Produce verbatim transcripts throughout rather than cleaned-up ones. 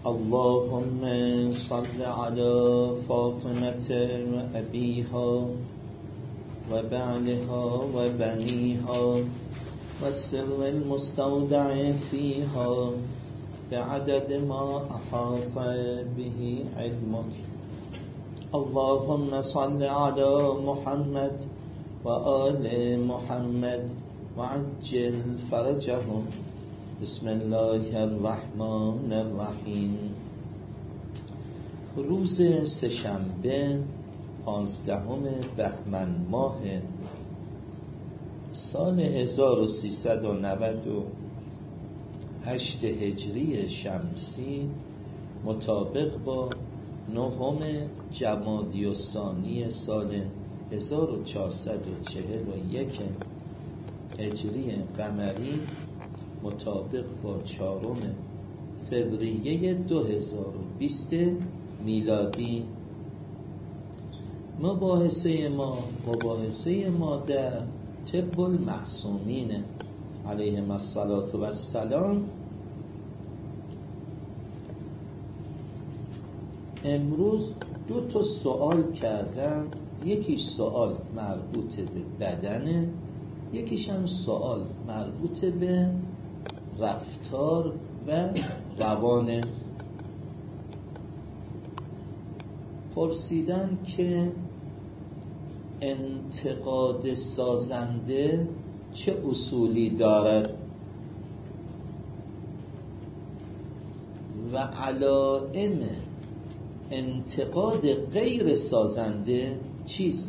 اللهم صل على فاطمة وأبيها وبعلها وبنيها والسر المستودع فيها بعدد ما أحاط به علمك. اللهم صل على محمد وآل محمد وعجل فرجهم. بسم الله الرحمن الرحیم. روز سه‌شنبه پانزدهم بهمن ماه سال هزار و سیصد و نود و هشت هجری شمسی مطابق با نهم جمادی الثانی سال هزار و چهارصد و چهل و یک هجری قمری مطابق با چهارم فوریه دو هزار و بیست میلادی. مباحثه ما مباحثه ما در طب المعصومین علیهم الصلاة و السلام. امروز دو تا سوال کردم، یکیش سوال مربوط به بدنه، یکیش هم سوال مربوط به رفتار و روان. پرسیدن که انتقاد سازنده چه اصولی دارد و علائم انتقاد غیر سازنده چیست؟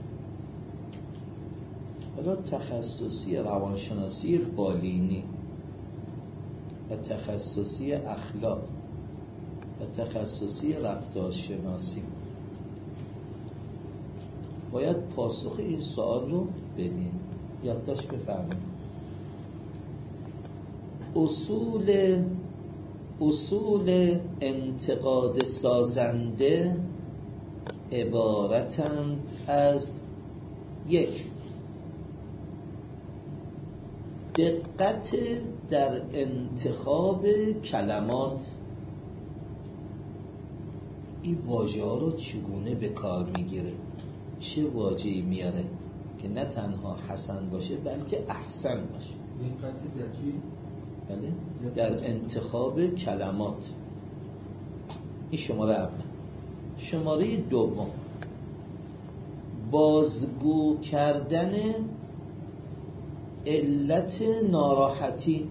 حالا تخصصی روانشناسی بالینی و تخصصی اخلاق و تخصصی رفتارشناسی باید پاسخ این سوال رو بدین. یادداشت بفرمایید. اصول اصول انتقاد سازنده عبارتند از: یک، دقت در انتخاب کلمات. این واژه ها رو چگونه به کار میگیره، چه واژه‌ای میاره که نه تنها حسن باشه بلکه احسن باشه. دقت در چی؟ بله، در انتخاب کلمات. این شماره اول. شماره دوم، بازگو کردن علت ناراحتی،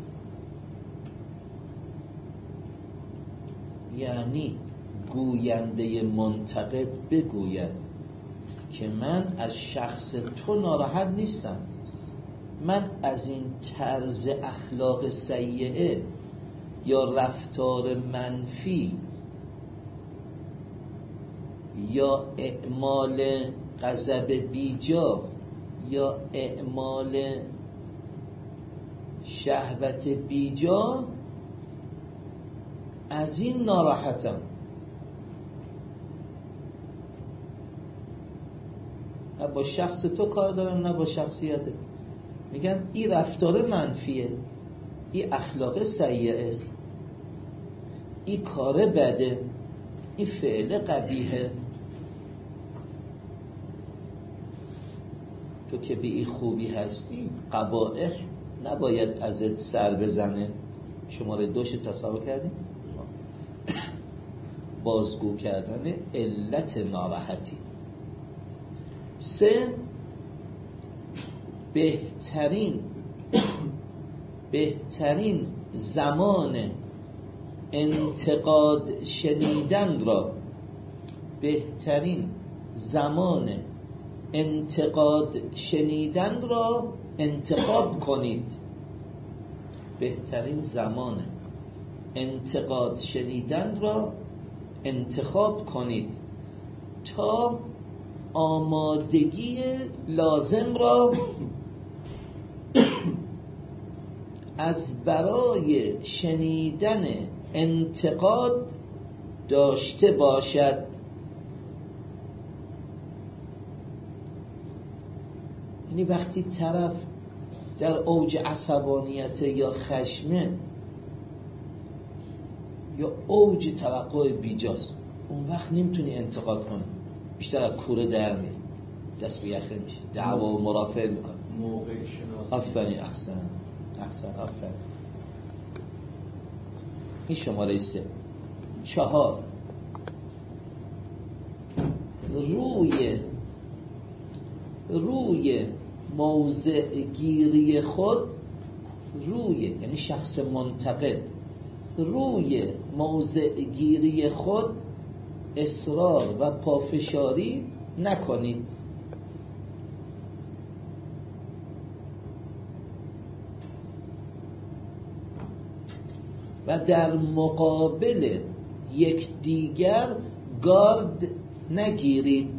یعنی گوینده منتقد بگوید که من از شخص تو ناراحت نیستم، من از این طرز اخلاق سیئه یا رفتار منفی یا اعمال غضب بیجا یا اعمال شهوت بیجا از این ناراحتم. نه با شخص تو کار دارم نه با شخصیتت. میگم این رفتار منفیه، این اخلاق سیئه است، این کار بده، این فعل قبیحه. تو که به این خوبی هستی، قبائح نباید ازت سر بزنه. شماره دوش تصور کردیم؟ بازگو کردن علت ناراحتی. سه، بهترین بهترین زمان انتقاد شنیدن را بهترین زمان انتقاد شنیدن را انتخاب کنید. بهترین زمان انتقاد شنیدن را انتخاب کنید تا آمادگی لازم را از برای شنیدن انتقاد داشته باشد. یعنی وقتی طرف در اوج عصبانیت یا خشمه یا اوج توقع بیجاست، اون وقت نمیتونی انتقاد کنی، بیشتر از کوره در میری، دست به یخه میشه، دعوا و مرافعه میکنه. موقع شناسی. آفرین، احسن احسن آفرین. این شماره سه. چهار، روی روی موضع گیری خود، روی یعنی شخص منتقد، روی موضع گیری خود اصرار و پافشاری نکنید. و در مقابل یکدیگر گارد نگیرید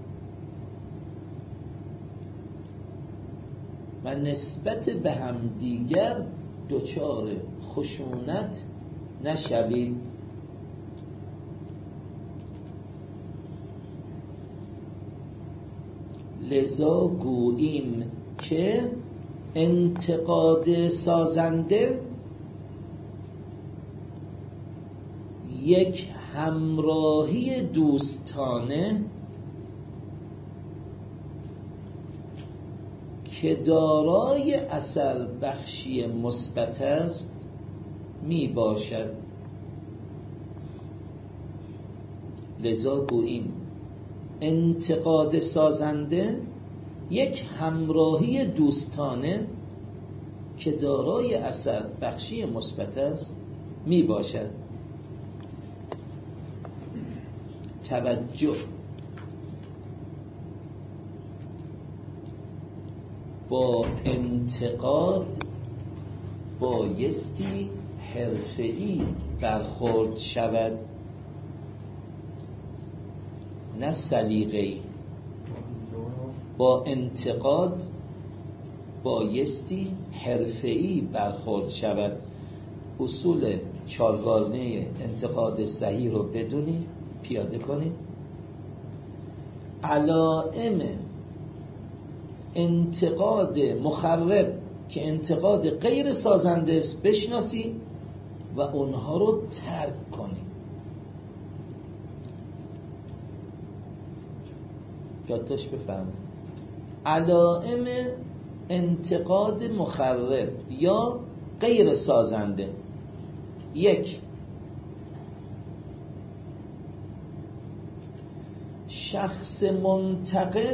و نسبت به همدیگر دچار خشونت نشوید. لذا گوییم که انتقاد سازنده یک همراهی دوستانه که دارای اثر بخشی مثبت است می باشد. لذا گوییم انتقاد سازنده یک همراهی دوستانه که دارای اثر بخشی مثبت است می باشد. توجه، با انتقاد بایستی حرفه‌ای برخورد شود، نه سلیقه‌ای. با انتقاد بایستی حرفه‌ای برخورد شود. اصول چارگانه انتقاد صحیح رو بدونی، پیاده کنی. علائم انتقاد مخرب که انتقاد غیر سازنده است بشناسی و اونها رو ترک کنی. یادداشت بفرمایید. علائم انتقاد مخرب یا غیر سازنده: یک، شخص منتقد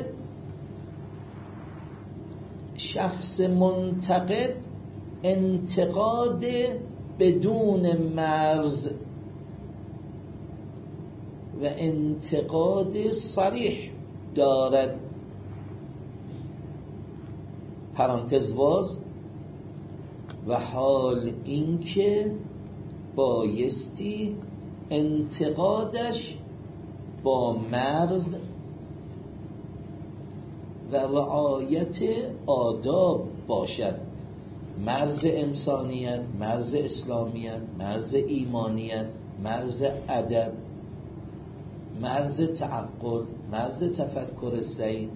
شخص منتقد انتقاد بدون مرز و انتقاد صریح دارد. پرانتز باز: و حال اینکه بایستی انتقادش با مرز و رعایت آداب باشد. مرز انسانیت، مرز اسلامیت، مرز ایمانیت، مرز ادب، مرز تعقل، مرز تفکر صحیح.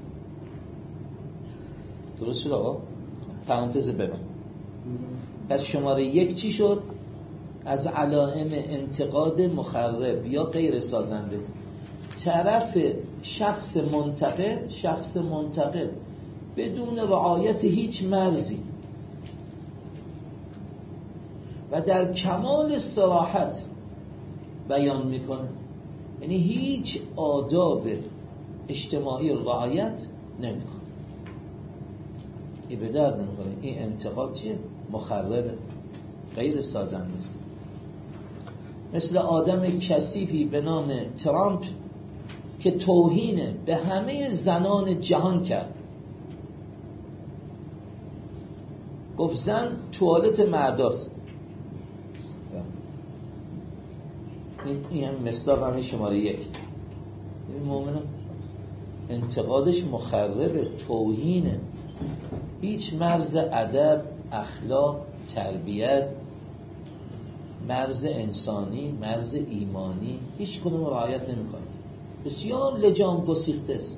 درست شد آقا؟ پرانتز ببند. پس شماره یک چی شد؟ از علائم انتقاد مخرب یا غیر سازنده. طرف شخص منتقد شخص منتقد بدون رعایت هیچ مرزی و در کمال صراحت بیان میکنه، یعنی هیچ آداب اجتماعی رعایت نمیکنه. این به درد نمیخوره. این انتقاد چیه؟ مخربه، غیر سازنده است. مثل آدم کثیفی به نام ترامپ که توهین به همه زنان جهان کرد. گفت زن توالت مرداست. این این هم مصداق همین شماره یک. این مومنم انتقادش مخربه، توهینه، هیچ مرز ادب، اخلاق، تربیت، مرز انسانی، مرز ایمانی هیچ کدوم رعایت نمیکنه. بسیار لجام گسیخته است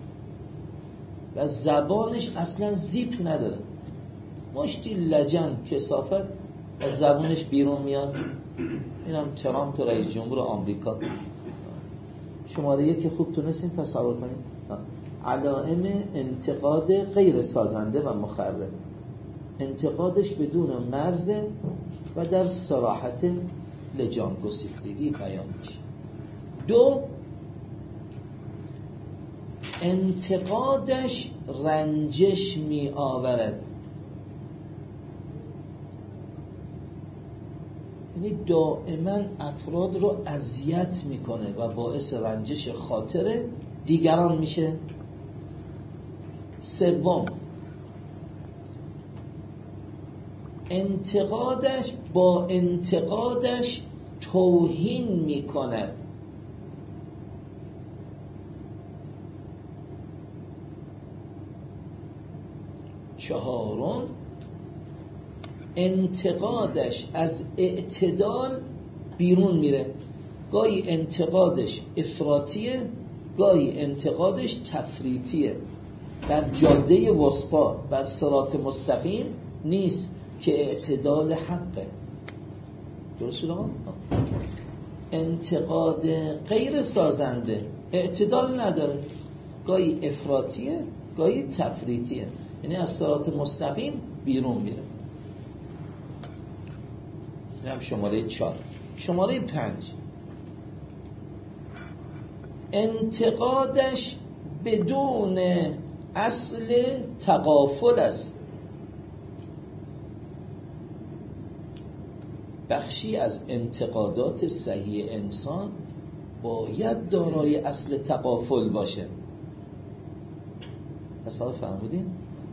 و زبانش اصلا زیپ نداره. مشتی لجن، کثافت از زبونش بیرون میاد. اینم ترامپ رئیس جمهور آمریکا. شماره یک خوب تونستین تصور کنید. علائم انتقاد غیر سازنده و مخرب، انتقادش بدون مرز و در صراحت لجام گسیختگی بیان میشه. دو، انتقادش رنجش می آورد، یعنی دائما افراد رو اذیت میکنه و باعث رنجش خاطر دیگران میشه. سوم، انتقادش با انتقادش توهین میکند. چهارم، انتقادش از اعتدال بیرون میره. گاهی انتقادش افراطیه، گاهی انتقادش تفریطیه. در جاده وسطا، بر صراط مستقیم نیست که اعتدال حقه. درست شده؟ انتقاد غیر سازنده اعتدال نداره، گاهی افراطیه، گاهی تفریطیه، یعنی از صراط مستقیم بیرون میره. این هم شماره چهار. شماره پنج، انتقادش بدون اصل تغافل است. بخشی از انتقادات صحیح انسان باید دارای اصل تغافل باشه. تصور فرمودین؟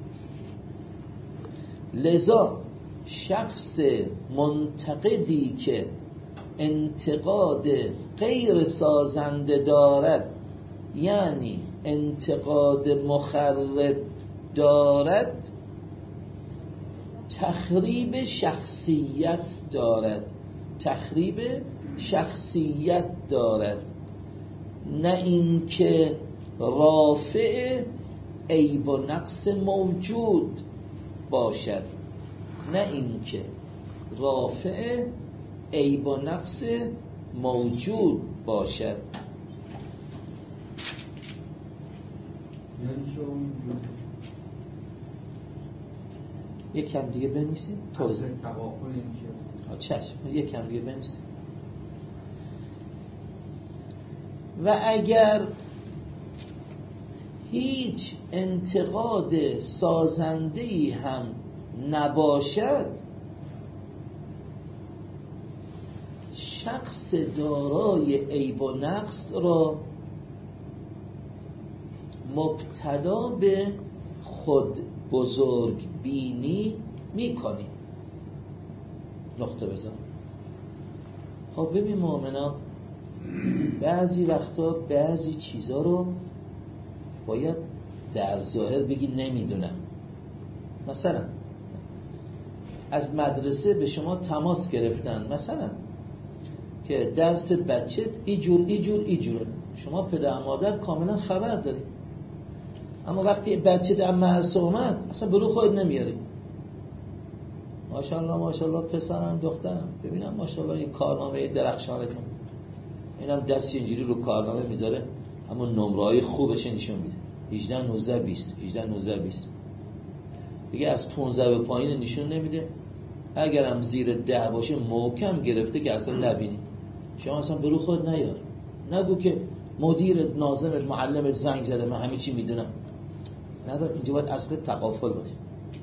لذا شخص منتقدی که انتقاد غیر سازنده دارد، یعنی انتقاد مخرب دارد، تخریب شخصیت دارد تخریب شخصیت دارد نه اینکه رافع عیب و نقص موجود باشد نه اینکه رافع عیب و نقص موجود باشد. یک کم دیگه بنویسیم توضیح. چشم یک کم دیگه بنویسیم. و اگر هیچ انتقاد سازنده‌ای هم نباشد، شخص دارای عیب و نقص را مبتلا به خود بزرگ بینی میکنی. نقطه بزن. خب ببین مؤمنا، بعضی وقتا بعضی چیزا رو باید در ظاهر بگی نمیدونم. مثلا از مدرسه به شما تماس گرفتن، مثلا که درس بچت ایجور ایجور ایجوره، شما پدر مادر کاملا خبر داری، اما وقتی بچه در مدرسه اومد اصلا برو خود نمیاری. ماشاءالله ماشاءالله پسرم دخترم، ببینم ماشاءالله این کارنامه درخشانتون، اینم دستی اینجوری رو کارنامه میذاره، اما نمره‌های خوبش نشون میده، هجده نوزده بیست هجده نوزده بیست دیگه از پانزده به پایین نشون نمیده. اگرم زیر ده باشه محکم گرفته که اصلا نبینی. شما اصلا برو خود نیار، نگو که مدیر ناظم معلم زنگ زده من همه چی میدونم. نه، اینجا باید اصل تغافل باشه.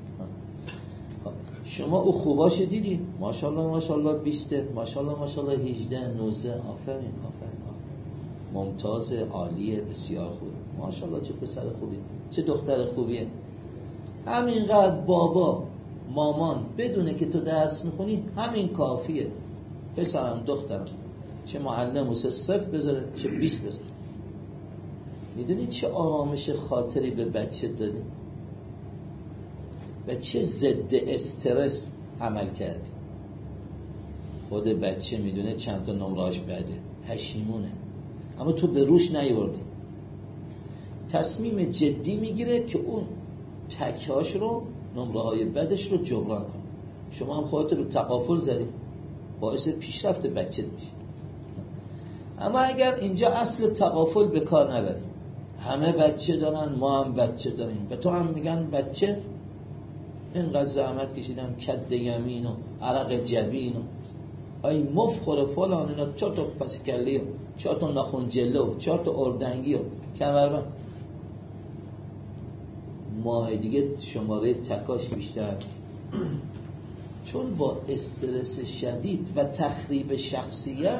شما او خوباش دیدی، ماشاءالله ماشاءالله بیست، ماشاءالله ماشاءالله هجده نوزده، آفرین آفرین آفرین، ممتاز، عالیه، بسیار خوب، ماشاءالله چه پسر خوبی، چه دختر خوبیه. همینقدر بابا مامان بدونه که تو درس میخونی همین کافیه. پسرم دخترم چه معلم واسه صفر بذاره چه بیست بذاره. میدونی چه آرامش خاطری به بچه دادی و چه ضد استرس عمل کردی. خود بچه میدونه چند تا نمرهاش بده، پشیمونه، اما تو به روش نیوردی. تصمیم جدی میگیره که اون تکهاش رو، نمره‌های بدش رو جبران کنه. شما هم خودتو به تقافل زدید، باعث پیشرفت بچه میشه. اما اگر اینجا اصل تقافل به کار نبرید، همه بچه دارن، ما هم بچه داریم، به تو هم میگن بچه، اینقدر زحمت کشیدم کد یمین و عرق جبین و ای مفخور فلان اینا، چهار تا پس کلی و چهار تا ناخن جلو و چهار تا اردنگی و کمربند. ماه دیگه شماره تکاش بیشتر، چون با استرس شدید و تخریب شخصیت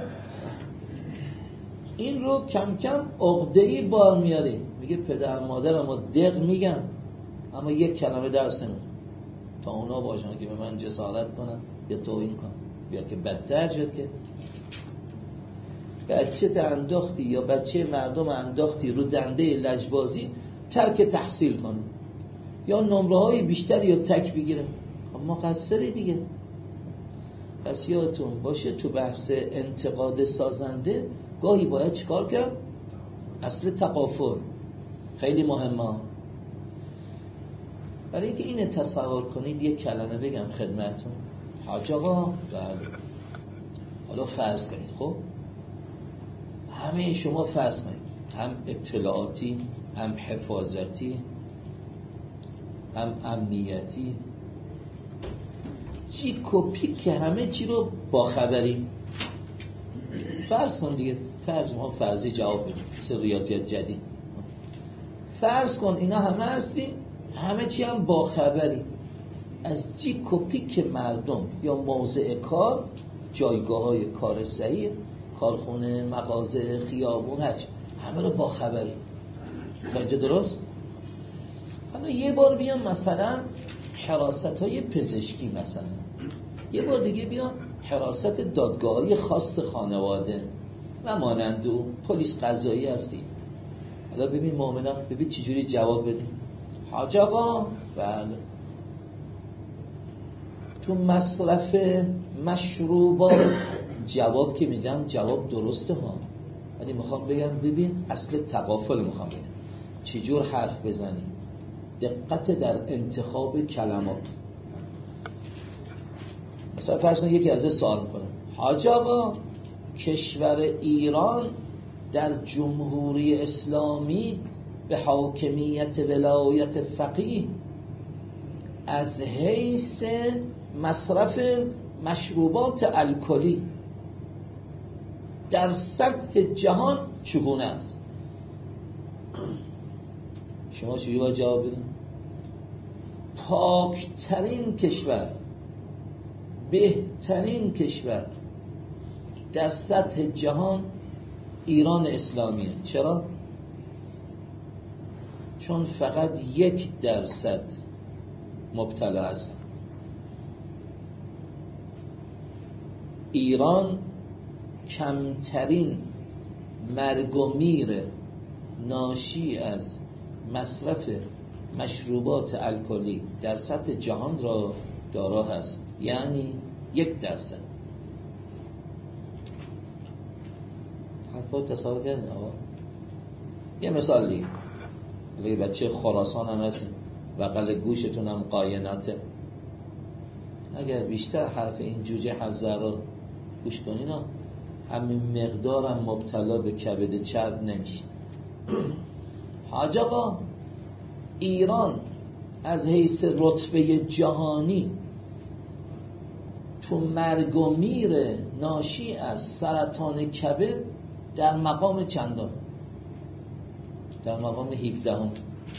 این رو کم کم عقده‌ای بار میاره. میگه پدر مادرم رو دق میگم اما یک کلمه درس نمیدم تا اونا باشن که به من جسارت کنن یا توهین کنن، یا که بدتر شد که بچه تا انداختی یا بچه مردم انداختی رو دنده لجبازی، ترک تحصیل کنه یا نمره های بیشتر یا تک بگیره. اما قصری دیگه. پس یادتون باشه تو بحث انتقاد سازنده گاهی باید چیکار کرد؟ اصل تقافل خیلی مهمه. برای اینکه اینه تصور کنید یک کلمه بگم خدمتون. حاج آقا بله، حالا فرض کنید، خب همه شما فرض کنید هم اطلاعاتی، هم حفاظتی، هم امنیتی، چی کپی که همه چی رو با خبری. فرض کن دیگه، فرض ما فرضی جواب بدیم مثل ریاضیات جدید. فرض کن اینا همه هستی، همه چی هم با خبری از جی کپی که مردم یا موضع کار، جایگاه های کار صحیح، کارخونه، مغازه، خیابون، هرچی همه رو با خبری. تا اینجا درست؟ حالا یه بار بیان مثلا حراست های پزشکی، مثلا یه بار دیگه بیان حراست دادگاه های خاص خانواده و مانند و پلیس قضایی هستی. حالا ببین مؤمنان، ببین چجوری جواب بدیم. حاج آقا بله، تو مصرف مشروبات جواب که میدم جواب درسته ها، ولی میخوام بگم ببین اصل تقافل میخوام بگم چجور حرف بزنی، دقت در انتخاب کلمات. مثلا فرض کن یکی از سوال میکنه حاج آقا کشور ایران در جمهوری اسلامی به حاکمیت ولایت فقیه از حیث مصرف مشروبات الکلی در سطح جهان چگونه است؟ شما چجوری باید جواب بدید؟ پاکترین کشور، بهترین کشور در سطح جهان ایران اسلامیه. چرا؟ چون فقط یک درصد مبتلا است. ایران کمترین مرگ و میر ناشی از مصرف مشروبات الکلی در سطح جهان را دارا هست، یعنی یک درصد. حرفا تصور کردین آقا؟ یه مثال دیگه، اگه بچه خراسان هم هستین بغل گوشتون هم قایناته، اگر بیشتر حرف این جوجه حضر رو گوش کنین همین مقدار هم مبتلا به کبد چرب نمیشه. حاج آقا ایران از حیث رتبه جهانی تو مرگ و میر ناشی از سرطان کبد در مقام چندان؟ در مقام هفده هم.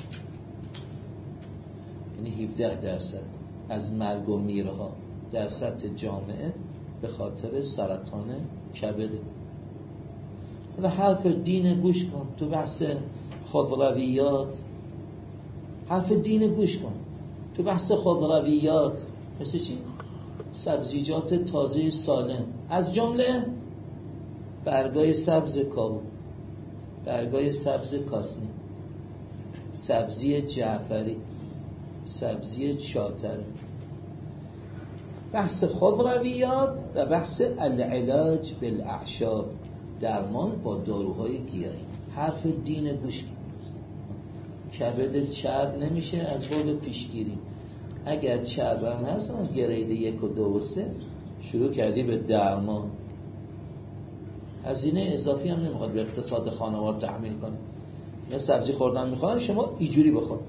یعنی هفده درصد از مرگ و میرها در سطح جامعه به خاطر سرطان کبده. حالا حرف دین گوش کن تو بحث خودرویات، حرف دین گوش کن تو بحث خودرویات، مثل چی؟ سبزیجات تازه سالم، از جمله برگای سبز کاهو، برگای سبز کاسنی، سبزی جعفری، سبزی چاتر. بحث خودرویات و بحث العلاج بالاعشاب، درمان با داروهای گیاهی. حرف دین گوش کن. کبد چرب نمیشه از باب پیشگیری، اگر چربن هست اون گرید یک و دو و سه شروع کردی به درمان، هزینه اضافی هم نمیخواد به اقتصاد خانوار تحمیل کنی. یا سبزی خوردن میخوان شما اینجوری بخور.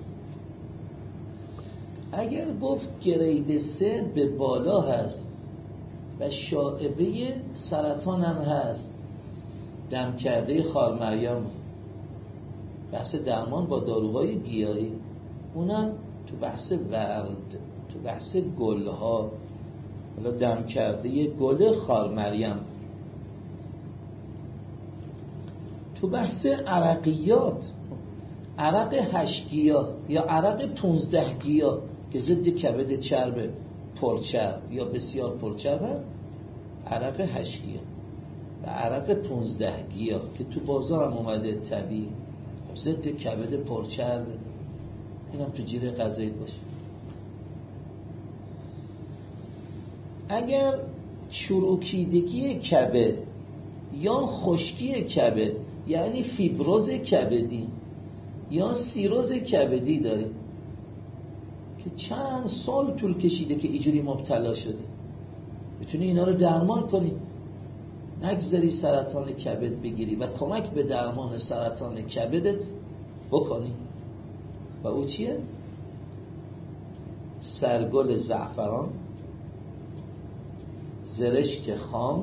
اگر گفت گرید سه به بالا هست و شائبه سرطان هم هست، دم کرده خار مریم، بحث درمان با داروهای گیاهی، اونم تو بحث ورد، تو بحث گلها، حالا دم کرده گل خار مریم، تو بحث عرقیات، عرق هشت گیاه یا عرق پونزده گیاه که ضد کبد چرب پرچرب یا بسیار پرچرب، عرق هشت گیاه و عرق پونزده گیاه که تو بازار هم اومده طبیعی، ضد کبد پرچرب، این هم تو جیره غذاییت باشه. اگر چروکیدگی کبد یا خشکی کبد یعنی فیبروز کبدی یا سیروز کبدی داری که چند سال طول کشیده که اینجوری مبتلا شدی، میتونی اینا رو درمان کنی، نگذاری سرطان کبد بگیری و کمک به درمان سرطان کبدت بکنی. و او چیه؟ سرگل زعفران، زرشک خام،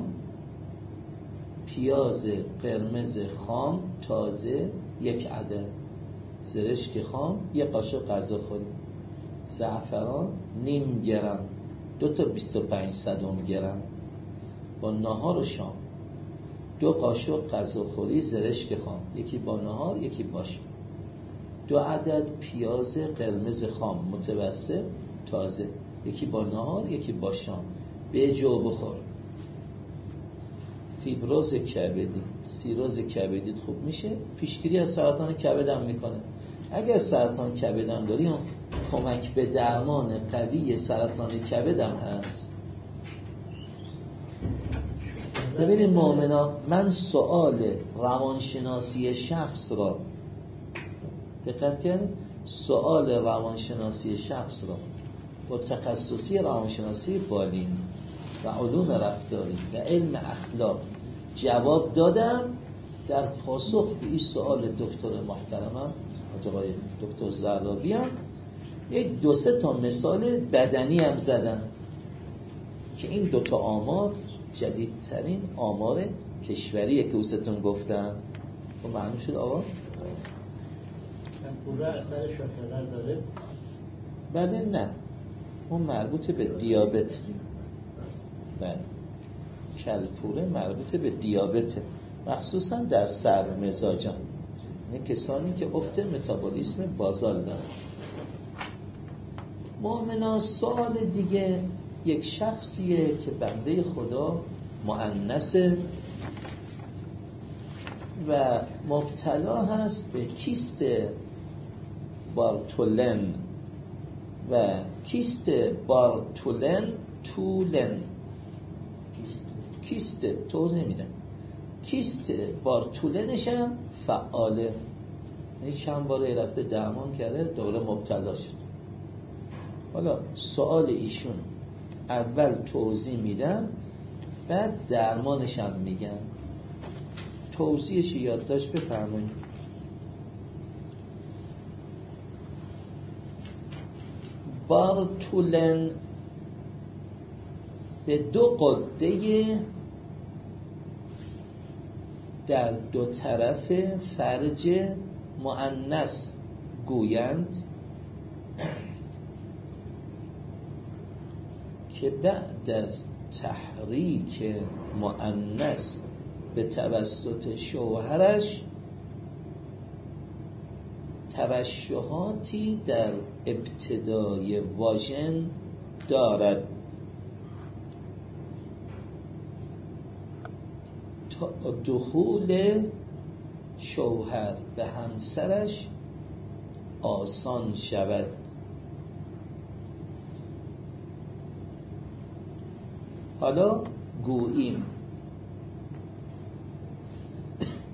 پیاز قرمز خام تازه یک عدد، زرشک خام یک قاشق غذا خوری، زعفران نیم گرم، دو تا بیست و پنج صدم گرم با نهار و شام، دو قاشق غذاخوری زرشک خام، یکی با نهار یکی با شام، دو عدد پیاز قرمز خام متوسط تازه، یکی با نهار یکی با شام، به جو بخور. فیبروز کبدی، سیروز کبدیت خوب میشه، پیشگیری از سرطان کبد هم میکنه. اگر سرطان کبد هم داری هم کمک به درمان قوی سرطان کبد هم هست. ببینید مؤمنا، من سوال روانشناسی شخص را دقت کردید، سوال روانشناسی شخص را با تخصصی روانشناسی بالین و علوم رفتاری و علم اخلاق جواب دادم. در پاسخ به این سوال دکتر محترمم آقای دکتر زرابی هم یک دو سه تا مثال بدنی هم زدن که این دو تا آمار جدیدترین آمار کشوریه که اوستون گفتم. خب معلوم شد آقا؟ پوره اثر شاتلر داره؟ بله نه، اون مربوط به دیابت. بله کلپوره مربوط به دیابت، مخصوصا در سر مزاجان، یعنی کسانی که افت متابولیسم بازال دارن. مؤمنا سوال دیگه، یک شخصیه که بنده خدا مؤنثه و مبتلا هست به کیست بارتولن و کیست بارتولن تولن، کیست توضیح میدن، کیست بارتولنش هم فعاله، یعنی چند باره رفته درمان کرده دوباره مبتلا شد. حالا سوال ایشون اول توضیح میدم بعد درمانش هم میگم. توضیحش یادداشت بفرمایید. بارتولن به دو قده در دو طرف فرج مؤنث گویند که بعد از تحریک مؤنث به توسط شوهرش ترشحاتی در ابتدای واژن دارد تا دخول شوهر به همسرش آسان شود. حالا گوییم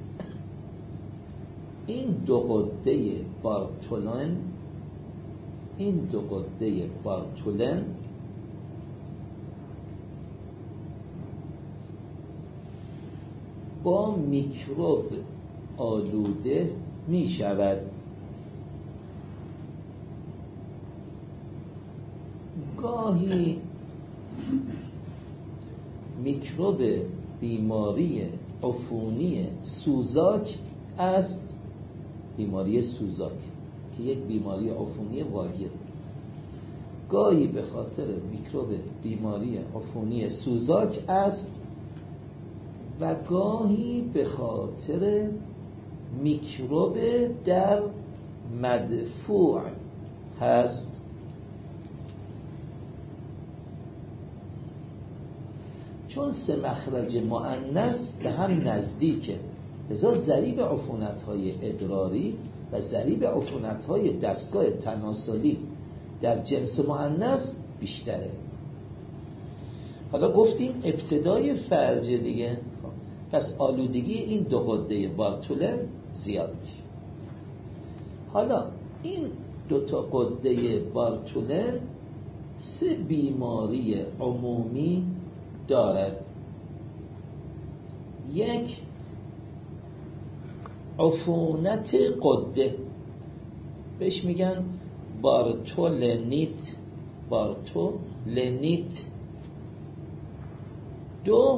این دو قده بارتولن این دو غده بارتولن با میکروب آلوده می شود. گاهی میکروب بیماری عفونی سوزاک است، بیماری سوزاک که یک بیماری عفونی واگیر، گاهی به خاطر میکروب بیماری عفونی سوزاک است و گاهی به خاطر میکروب در مدفوع هست. چون سه مخرج مؤنث به هم نزدیکه، لذا ضریب عفونت‌های ادراری و ضریب عفونت‌های دستگاه تناسلی در جنس مؤنث بیشتره. حالا گفتیم ابتدای فرج دیگه، پس آلودگی این دو غده بارتولن زیاد میشه. حالا این دو تا غده بارتولن سه بیماری عمومی دارد. یک، عفونت غده، بهش میگن بارتولنیت، بارتولنیت. دو،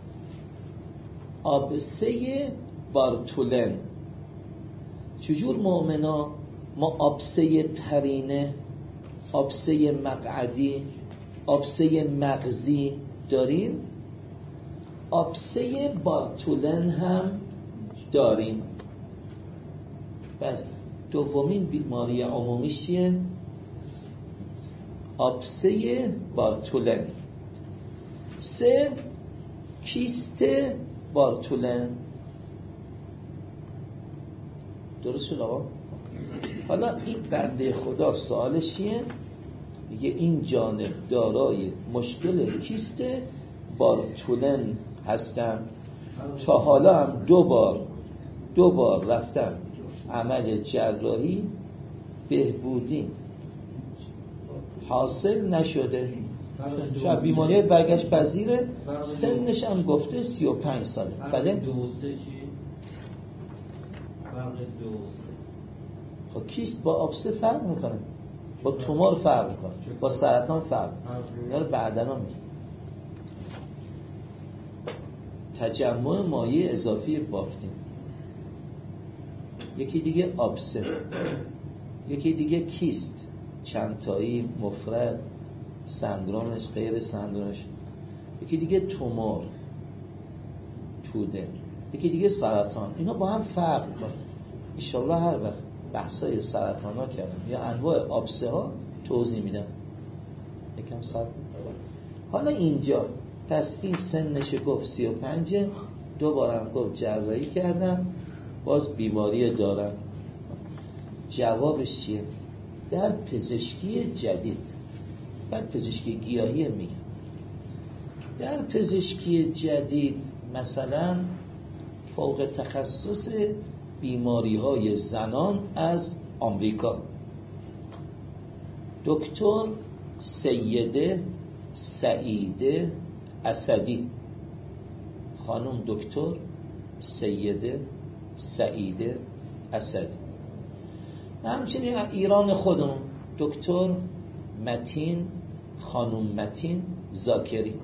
آبسه بارتولن. چجور مؤمنا ما آبسه پرینه، آبسه مقعدی، آبسه مغزی داریم، آبسه بارتولن هم داریم. پس دومین بیماری عمومیش چیه؟ آبسه بارتولن. سه، کیست بارتولن. درست شد آقا؟ حالا این بنده خدا سوالش چیه؟ میگه این جانب دارای مشکل کیست بارتولن هستم. تا حالا هم دو بار دو بار رفتم عمل جراحی، بهبودی حاصل نشده. شاید بیماری برگشت پذیره، سنش هم گفته سی و پنج ساله. بله؟ خب کیست با آبسه فرق میکنه، با تومور فرق میکنه، با سرطان فرق میکنه. اینا رو بعداً میگه. تجمع مایع اضافی بافتین، یکی دیگه آبسه، یکی دیگه کیست، چندتایی، مفرد، سندرومش، غیر سندرومش، یکی دیگه تومور، توده، یکی دیگه سرطان. اینا با هم فرق میکنه. انشالله هر وقت بحثای سرطان ها کردم یا انواع آبسه ها توضیح میدم. یکم سر. حالا اینجا پس این سنش گفت سی و پنجه، دوبارم گفت جراحی کردم، باز بیماری دارم. جوابش چیه؟ در پزشکی جدید، بعد پزشکی گیاهی میگم، در پزشکی جدید مثلا فوق تخصص بیماری های زنان از آمریکا، دکتر سیده سعیده اسدی، خانم دکتر سیده سعیده اسدی. و همچنین ایران خودمون دکتر متین خانم متین زاکری.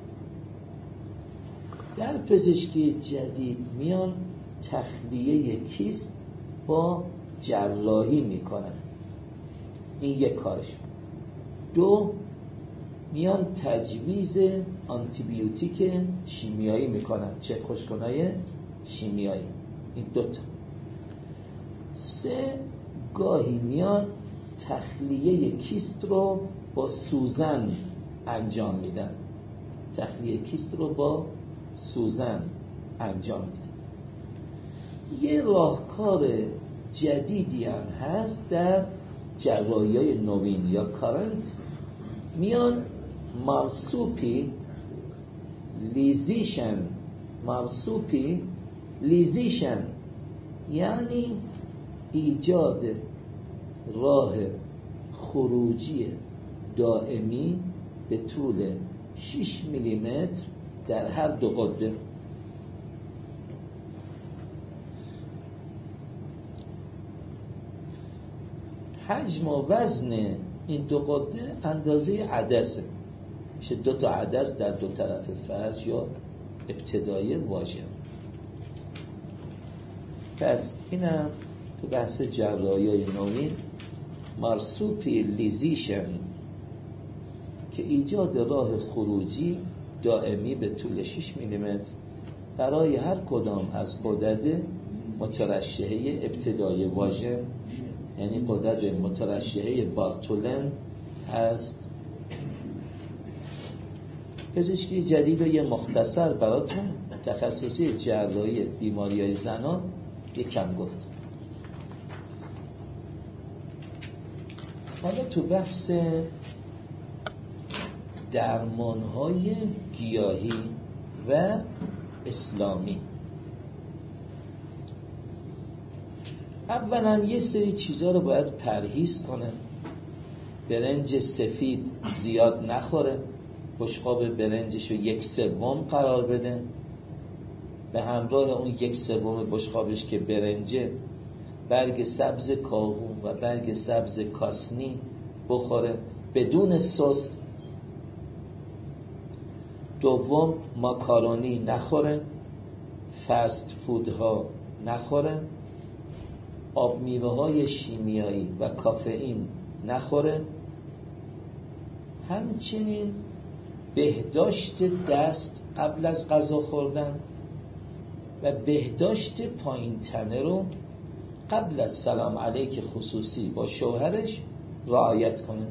در پزشکی جدید میان تخلیه کیست با جراحی میکنن، این یک کارش. دو، میان تجویز آنتیبیوتیک شیمیایی میکنن، چه خوشکنای شیمیایی. این دوتا. سه، گاهی میان تخلیه کیست رو با سوزن انجام میدن، تخلیه کیست رو با سوزن انجام میدن. یه راهکار جدیدی هم هست در جراحی‌های نوین یا کارنت، میان مارسوپی لیزیشن، مارسوپی لیزیشن یعنی ایجاد راه خروجی دائمی به طول شش میلیمتر در هر دو قده. حجم و وزن این دو قده اندازه عدسه، میشه دو تا عدس در دو طرف فرج یا ابتدای واژه. پس اینم تو بحث جراحی نوین مارسوپیالیزیشن که ایجاد راه خروجی دائمی به طول شش میلیمتر برای هر کدام از غدد مترشحه ابتدای واژن، یعنی غدد مترشحه بارتولن هست. پزشکی جدید و یه مختصر براتون تخصصی جراحی بیماری‌های زنان یکم گفت. حالا تو بحث درمان‌های گیاهی و اسلامی، اولا یه سری چیزا رو باید پرهیز کنه. برنج سفید زیاد نخوره، بشقاب برنجش رو یک سوم قرار بده، به همراه اون یک سوم بشقابش که برنجه برگ سبز کاهو و برگ سبز کاسنی بخوره بدون سس. دوم ماکارونی نخوره، فست فودها نخوره، آب میوه های شیمیایی و کافئین نخوره. همچنین بهداشت دست قبل از غذا خوردن و بهداشت پایین تنه رو قبل از سلام علیک خصوصی با شوهرش رعایت کنه.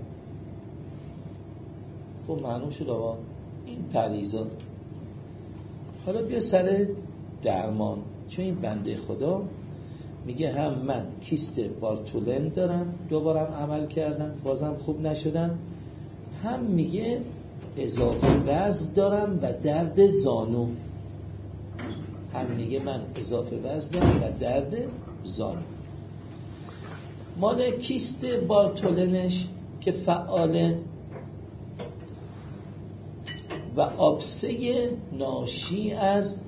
خب معلوم شد آقا این پریزا. حالا بیا سر درمان، چون این بنده خدا میگه هم من کیست بارتولن دارم، دوبارم عمل کردم بازم خوب نشدم، هم میگه اضافه وزن دارم و درد زانو، هم میگه من اضافه وزن دارم و درد زانو. مال کیست بارتولنش که فعاله و آبسه ناشی از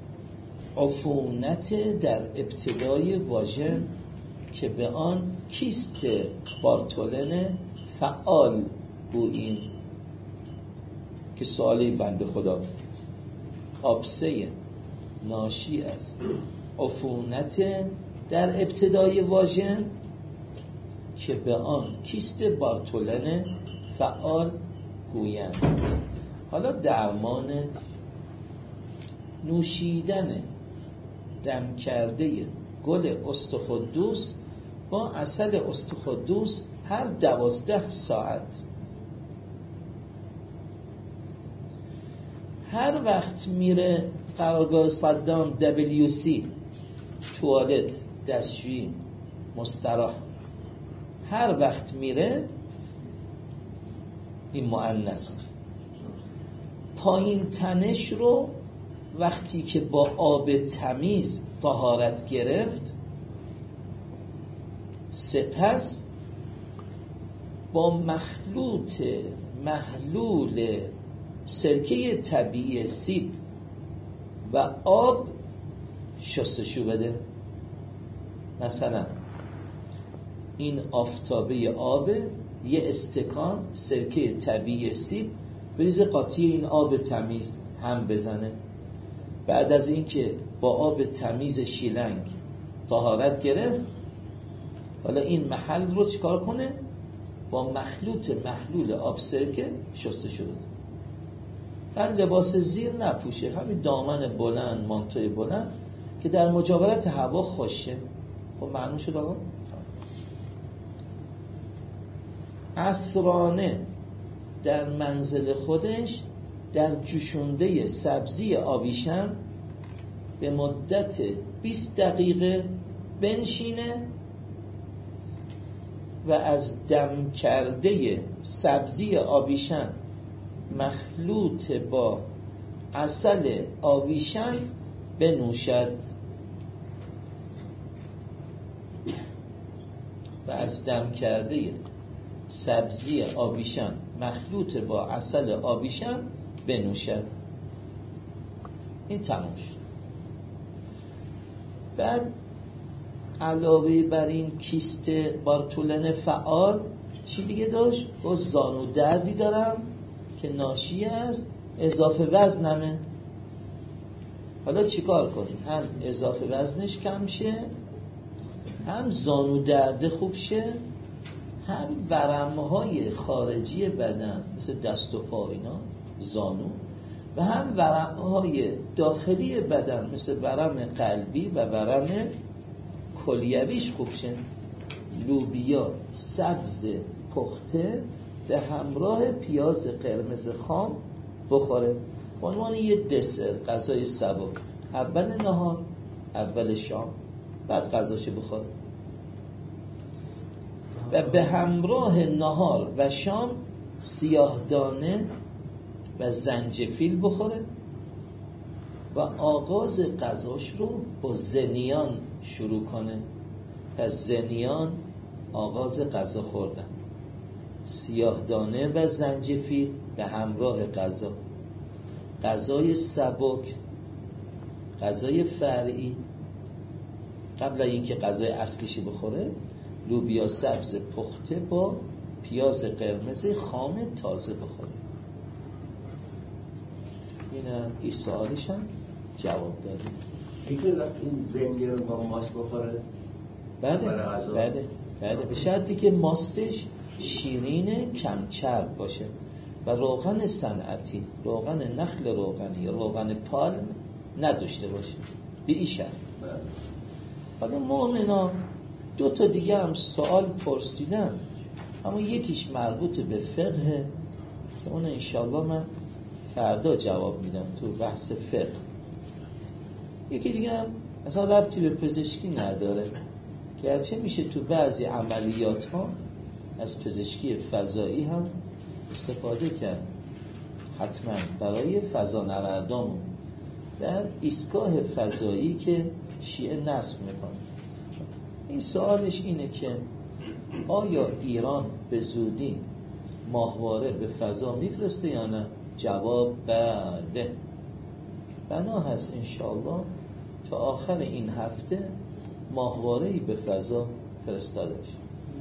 عفونت در ابتدای واژن که به آن کیست بارتولن فعال گوییم، که سوالی بنده خدا. آبسه ناشی از عفونت در ابتدای واژن که به آن کیست بارتولن فعال گویند. حالا درمان نوشیدن دم کرده گل استخدوس با عسل استخدوس هر دوازده ساعت. هر وقت میره قرارگاه صدام دبلیو سی، توالت، دستشویی، مستراح، هر وقت میره، این مؤنث، پایین تنش رو وقتی که با آب تمیز طهارت گرفت، سپس با مخلوط محلول سرکه طبیعی سیب و آب شستشو بده. مثلا این آفتابه آب، یه استکان سرکه طبیعی سیب بریزه قاطی این آب تمیز هم بزنه. بعد از اینکه با آب تمیز شیلنگ طهارت گرفت، حالا این محل رو چیکار کنه؟ با مخلوط محلول آب سرکه شستشو بده. بعد لباس زیر نپوشه، همین دامن بلند، مانتوی بلند که در مجاورت هوا خوشه. خب معلوم شد آقا؟ عصرانه در منزل خودش در جوشونده سبزی آویشن به مدت بیست دقیقه بنشینه و از دم کرده سبزی آویشن مخلوط با عسل آویشن بنوشد و از دم کرده سبزی آبیشم مخلوط با عسل آبیشم بنوشد. این تمام شد. بعد علاوه بر این کیست بارتولن فعال چی دیگه داشت؟ با زانو دردی دارم که ناشی از اضافه وزنمه. حالا چیکار کنیم؟ هم اضافه وزنش کم شه، هم زانو درد خوب شه، هم ورمهای خارجی بدن مثل دست و پا اینا، زانو، و هم ورمهای داخلی بدن مثل ورم قلبی و ورم کلیویش خوب شه. لوبیا سبز پخته به همراه پیاز قرمز خام بخوره به عنوان یه دسر، غذای سبک، اول نهار، اول شام، بعد غذاشو بخوره. و به همراه نهار و شام سیاه دانه و زنجفیل بخوره و آغاز غذاش رو با زنیان شروع کنه. پس زنیان آغاز غذا خوردن، سیاه دانه و زنجفیل به همراه غذا، غذای سبک، غذای فرعی. قبل اینکه غذای اصلیشی بخوره لوبیا سبز پخته با پیاز قرمز خام تازه بخوره. اینم این سوالش هم جواب دادیم. میتونه این زنگی رو با ماست بخوره؟ بله بله بله، به شرطی که ماستش شیرین کم چرب باشه و روغن صنعتی، روغن نخل روغنی یا روغن پالم نداشته باشه، به این شرط. حالا مؤمنا دو تا دیگه هم سوال پرسیدن، اما یکیش مربوط به فقه که اون انشالله من فردا جواب میدم تو بحث فقه. یکی دیگه هم اصلا ربطی به پزشکی نداره، گرچه میشه تو بعضی عملیات ها از پزشکی فضایی هم استفاده کرد، حتما برای فضانوردان در ایستگاه فضایی که شیعه نصب میکنه. این سوالش اینه که آیا ایران به زودی ماهواره به فضا میفرسته یا نه؟ جواب بله. بنا هست انشاءالله تا آخر این هفته ماهواره‌ای به فضا فرستاده شد.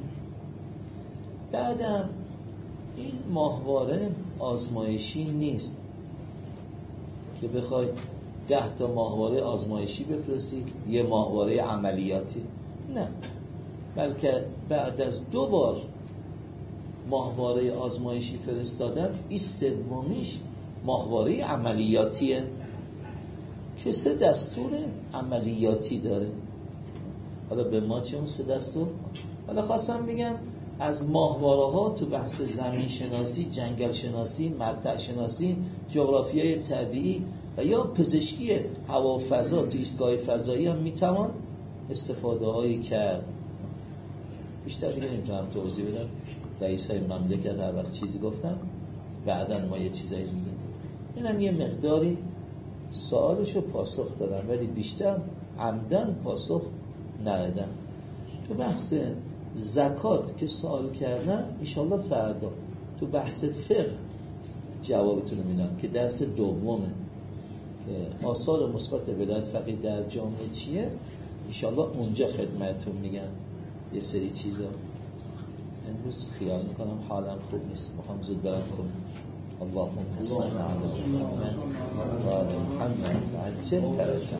بعدم این ماهواره آزمایشی نیست که بخوای ده تا ماهواره آزمایشی بفرستی یه ماهواره عملیاتی، نه، بلکه بعد از دو بار ماهواره آزمایشی فرستادن این سومیش ماهواره عملیاتیه که سه دستور عملیاتی داره. حالا به ما چه اون سه دستور؟ حالا خواستم بگم از ماهواره ها تو بحث زمین شناسی، جنگل شناسی، مقطع شناسی، جغرافیای طبیعی و یا پزشکی هوا و فضا تو ایستگاه فضایی هم میتوان استفاده هایی کرد. بیشتر دیگه نمیتونم توضیح بدم، رئیس های مملکت هر وقت چیزی گفتن بعداً ما یه چیزایی میگیم. اینم یه مقداری سوالشو پاسخ دادم ولی بیشتر عمدن پاسخ ندادم. تو بحث زکات که سوال کردن انشالله فردا تو بحث فقه جوابتون رو میدم که درس دومه که آثار مثبت ولایت فقیه در جامعه چیه، انشالله اونجا خدمتتون میگم یه سری چیزا. امروز خیال میکنم حالم خوب نیست، میخوام زود برم کنم. اللهم صل علی محمد و آل محمد و عجل فرجهم.